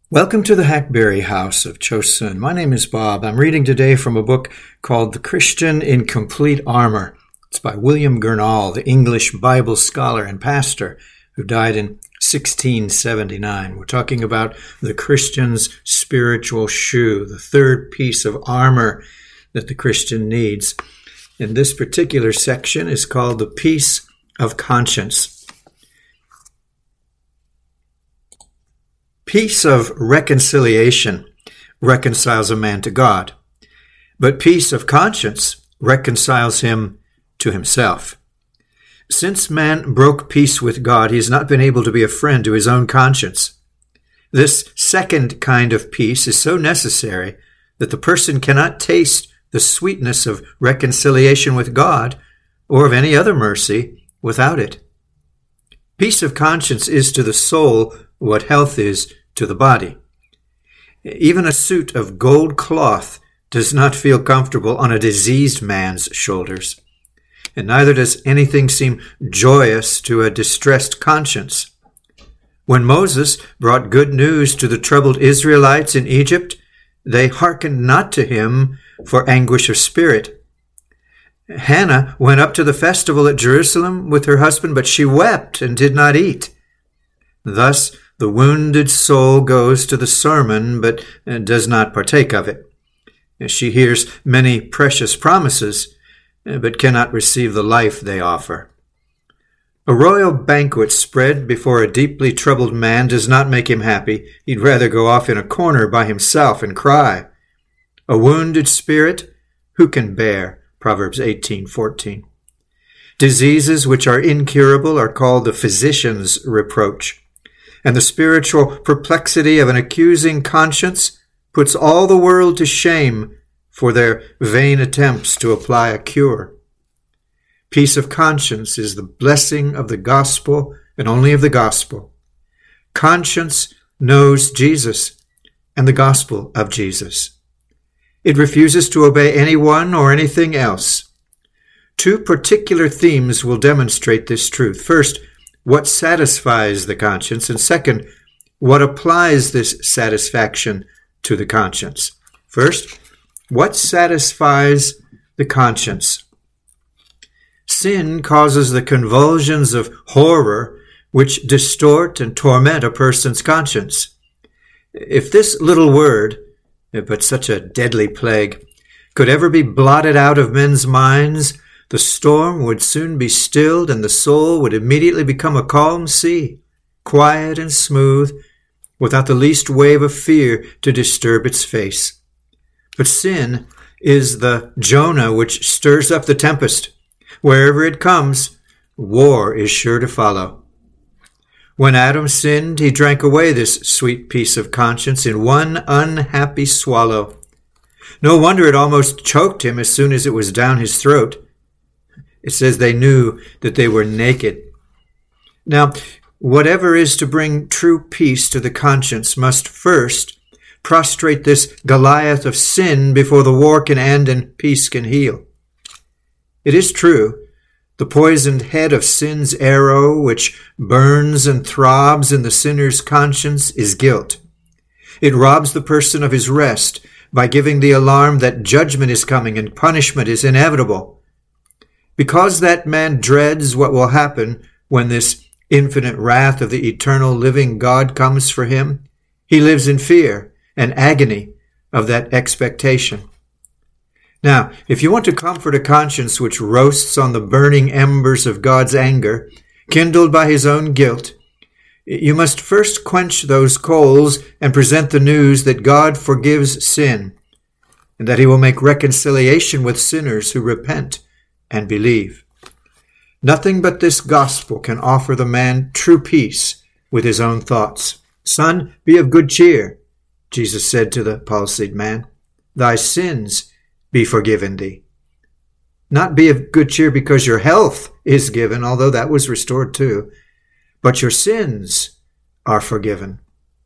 Welcome to the Hackberry House of Chosun. My name is Bob. I'm reading today from a book called The Christian in Complete Armor. It's by William Gurnall, the English Bible scholar and pastor who died in 1679. We're talking about the Christian's spiritual shoe, the third piece of armor that the Christian needs. And this particular section is called the Peace of Conscience. Peace of reconciliation reconciles a man to God, but peace of conscience reconciles him to himself. Since man broke peace with God, he has not been able to be a friend to his own conscience. This second kind of peace is so necessary that the person cannot taste the sweetness of reconciliation with God or of any other mercy without it. Peace of conscience is to the soul what health is to the body. Even a suit of gold cloth does not feel comfortable on a diseased man's shoulders, and neither does anything seem joyous to a distressed conscience. When Moses brought good news to the troubled Israelites in Egypt, they hearkened not to him for anguish of spirit. Hannah went up to the festival at Jerusalem with her husband, but she wept and did not eat. Thus the wounded soul goes to the sermon, but does not partake of it. She hears many precious promises, but cannot receive the life they offer. A royal banquet spread before a deeply troubled man does not make him happy. He'd rather go off in a corner by himself and cry. A wounded spirit, who can bear? Proverbs 18:14. Diseases which are incurable are called the physician's reproach. And the spiritual perplexity of an accusing conscience puts all the world to shame for their vain attempts to apply a cure. Peace of conscience is the blessing of the gospel and only of the gospel. Conscience knows Jesus and the gospel of Jesus. It refuses to obey anyone or anything else. Two particular themes will demonstrate this truth. First, what satisfies the conscience, and second, what applies this satisfaction to the conscience. First, what satisfies the conscience? Sin causes the convulsions of horror which distort and torment a person's conscience. If this little word, but such a deadly plague, could ever be blotted out of men's minds, the storm would soon be stilled, and the soul would immediately become a calm sea, quiet and smooth, without the least wave of fear to disturb its face. But sin is the Jonah which stirs up the tempest. Wherever it comes, war is sure to follow. When Adam sinned, he drank away this sweet peace of conscience in one unhappy swallow. No wonder it almost choked him as soon as it was down his throat. It says they knew that they were naked. Now, whatever is to bring true peace to the conscience must first prostrate this Goliath of sin before the war can end and peace can heal. It is true, the poisoned head of sin's arrow, which burns and throbs in the sinner's conscience, is guilt. It robs the person of his rest by giving the alarm that judgment is coming and punishment is inevitable. Because that man dreads what will happen when this infinite wrath of the eternal living God comes for him, he lives in fear and agony of that expectation. Now, if you want to comfort a conscience which roasts on the burning embers of God's anger, kindled by his own guilt, you must first quench those coals and present the news that God forgives sin, and that he will make reconciliation with sinners who repent and believe. Nothing but this gospel can offer the man true peace with his own thoughts. Son, be of good cheer, Jesus said to the palsied man. Thy sins be forgiven thee. Not be of good cheer because your health is given, although that was restored too, but your sins are forgiven.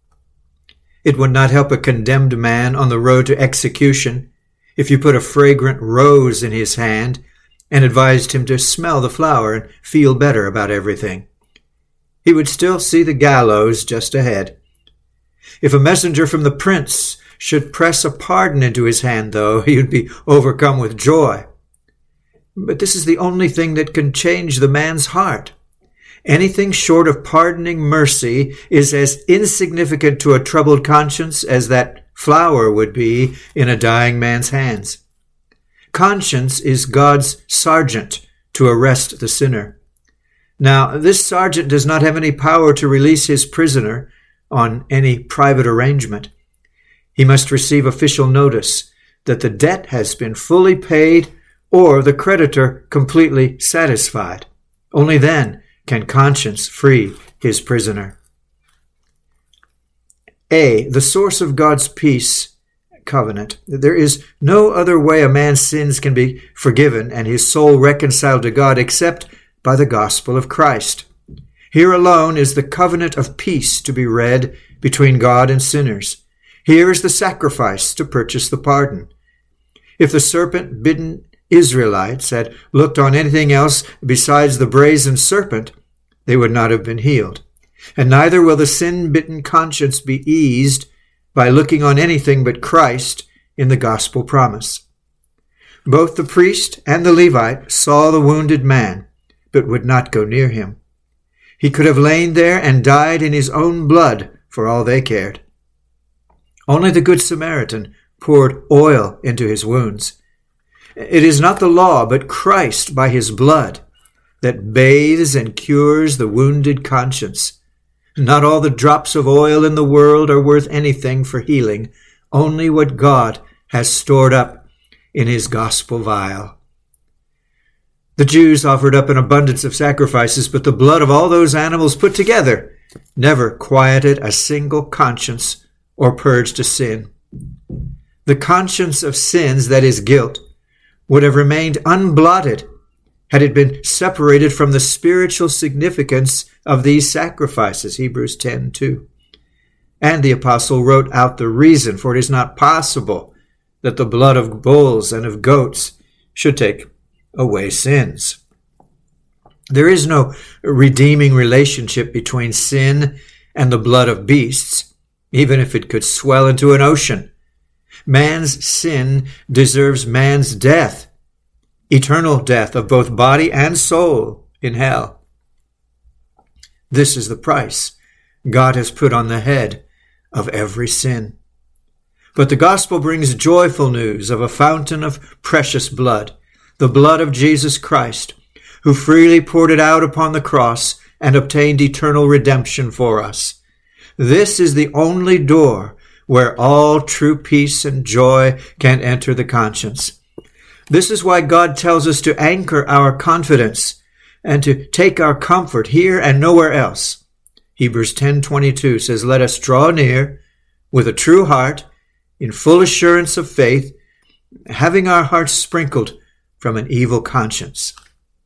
It would not help a condemned man on the road to execution if you put a fragrant rose in his hand and advised him to smell the flower and feel better about everything. He would still see the gallows just ahead. If a messenger from the prince should press a pardon into his hand, though, he would be overcome with joy. But this is the only thing that can change the man's heart. Anything short of pardoning mercy is as insignificant to a troubled conscience as that flour would be in a dying man's hands. Conscience is God's sergeant to arrest the sinner. Now, this sergeant does not have any power to release his prisoner on any private arrangement. He must receive official notice that the debt has been fully paid or the creditor completely satisfied. Only then can conscience free his prisoner. A. The source of God's peace covenant. There is no other way a man's sins can be forgiven and his soul reconciled to God except by the gospel of Christ. Here alone is the covenant of peace to be read between God and sinners. Here is the sacrifice to purchase the pardon. If the serpent-bitten Israelites had looked on anything else besides the brazen serpent, they would not have been healed. And neither will the sin-bitten conscience be eased by looking on anything but Christ in the gospel promise. Both the priest and the Levite saw the wounded man, but would not go near him. He could have lain there and died in his own blood for all they cared. Only the Good Samaritan poured oil into his wounds. It is not the law, but Christ by his blood that bathes and cures the wounded conscience. Not all the drops of oil in the world are worth anything for healing, only what God has stored up in his gospel vial. The Jews offered up an abundance of sacrifices, but the blood of all those animals put together never quieted a single conscience or purged a sin. The conscience of sins, that is guilt, would have remained unblotted had it been separated from the spiritual significance of these sacrifices, Hebrews 10:2. And the apostle wrote out the reason, for it is not possible that the blood of bulls and of goats should take away sins. There is no redeeming relationship between sin and the blood of beasts, even if it could swell into an ocean. Man's sin deserves man's death, eternal death of both body and soul in hell. This is the price God has put on the head of every sin. But the gospel brings joyful news of a fountain of precious blood, the blood of Jesus Christ, who freely poured it out upon the cross and obtained eternal redemption for us. This is the only door where all true peace and joy can enter the conscience. This is why God tells us to anchor our confidence and to take our comfort here and nowhere else. Hebrews 10:22 says, "Let us draw near with a true heart, in full assurance of faith, having our hearts sprinkled from an evil conscience."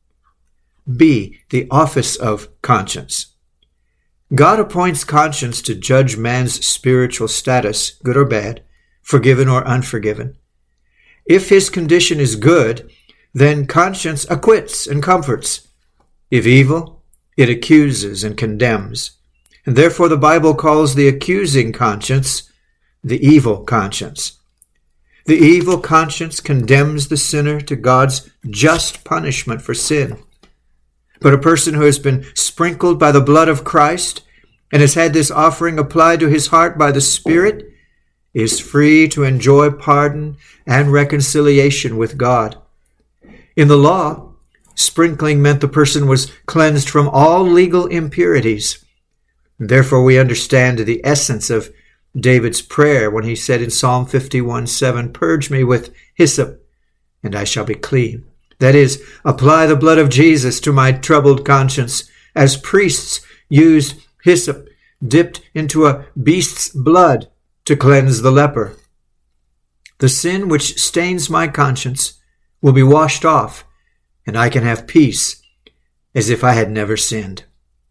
B. The office of conscience. God appoints conscience to judge man's spiritual status, good or bad, forgiven or unforgiven. If his condition is good, then conscience acquits and comforts. If evil, it accuses and condemns. And therefore the Bible calls the accusing conscience the evil conscience. The evil conscience condemns the sinner to God's just punishment for sin. But a person who has been sprinkled by the blood of Christ and has had this offering applied to his heart by the Spirit is free to enjoy pardon and reconciliation with God. In the law, sprinkling meant the person was cleansed from all legal impurities. Therefore, we understand the essence of David's prayer when he said in Psalm 51:7, "Purge me with hyssop, and I shall be clean." That is, apply the blood of Jesus to my troubled conscience, as priests used hyssop dipped into a beast's blood to cleanse the leper. The sin which stains my conscience will be washed off, and I can have peace as if I had never sinned.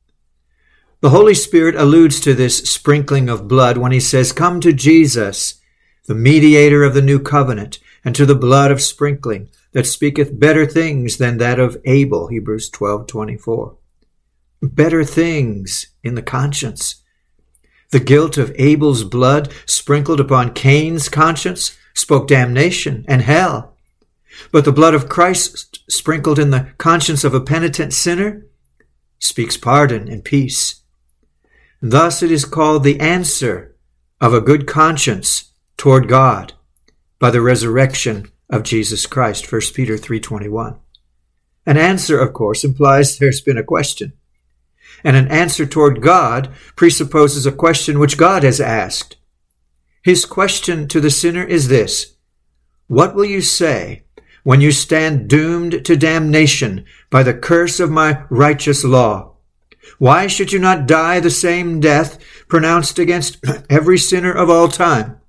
The Holy Spirit alludes to this sprinkling of blood when he says, "Come to Jesus, the mediator of the new covenant, and to the blood of sprinkling, that speaketh better things than that of Abel," Hebrews 12:24. Better things in the conscience. The guilt of Abel's blood sprinkled upon Cain's conscience spoke damnation and hell. But the blood of Christ sprinkled in the conscience of a penitent sinner speaks pardon and peace. Thus it is called the answer of a good conscience toward God by the resurrection of Jesus Christ, 1 Peter 3:21. An answer, of course, implies there's been a question. And an answer toward God presupposes a question which God has asked. His question to the sinner is this: what will you say when you stand doomed to damnation by the curse of my righteous law? Why should you not die the same death pronounced against every sinner of all time?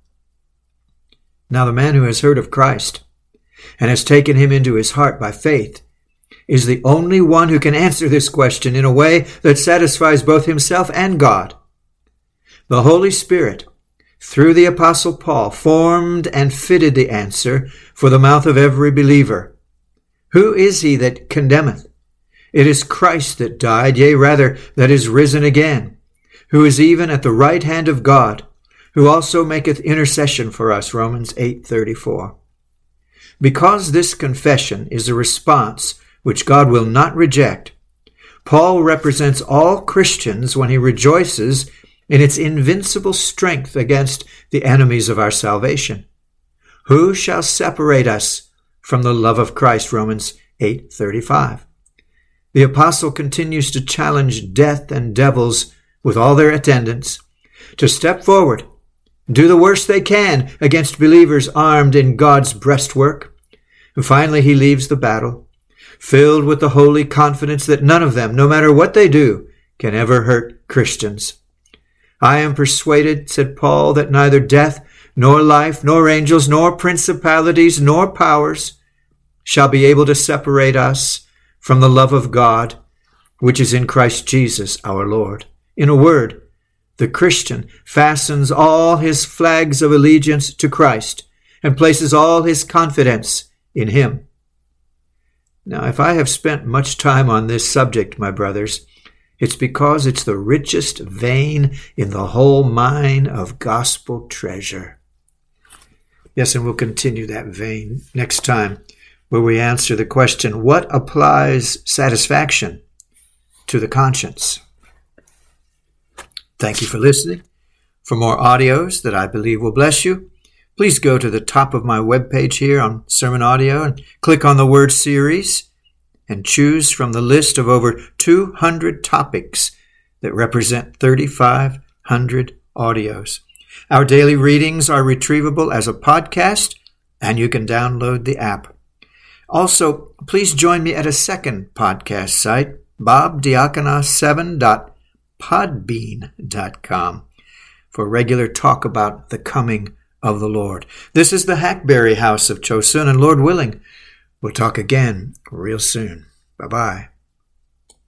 Now the man who has heard of Christ and has taken him into his heart by faith is the only one who can answer this question in a way that satisfies both himself and God. The Holy Spirit, through the Apostle Paul, formed and fitted the answer for the mouth of every believer. Who is he that condemneth? It is Christ that died, yea, rather, that is risen again, who is even at the right hand of God, who also maketh intercession for us, Romans 8:34. Because this confession is a response which God will not reject, Paul represents all Christians when he rejoices in its invincible strength against the enemies of our salvation. Who shall separate us from the love of Christ? Romans 8:35. The apostle continues to challenge death and devils with all their attendants to step forward, do the worst they can against believers armed in God's breastwork. And finally, he leaves the battle, filled with the holy confidence that none of them, no matter what they do, can ever hurt Christians. I am persuaded, said Paul, that neither death, nor life, nor angels, nor principalities, nor powers shall be able to separate us from the love of God, which is in Christ Jesus our Lord. In a word, the Christian fastens all his flags of allegiance to Christ and places all his confidence in him. Now, if I have spent much time on this subject, my brothers, it's because it's the richest vein in the whole mine of gospel treasure. Yes, and we'll continue that vein next time, where we answer the question, what applies satisfaction to the conscience? Thank you for listening. For more audios that I believe will bless you, please go to the top of my webpage here on Sermon Audio and click on the word series and choose from the list of over 200 topics that represent 3,500 audios. Our daily readings are retrievable as a podcast, and you can download the app. Also, please join me at a second podcast site, bobdiakonos7.podbean.com, for regular talk about the coming of the Lord. This is the Hackberry House of Chosun, and Lord willing, we'll talk again real soon. Bye-bye.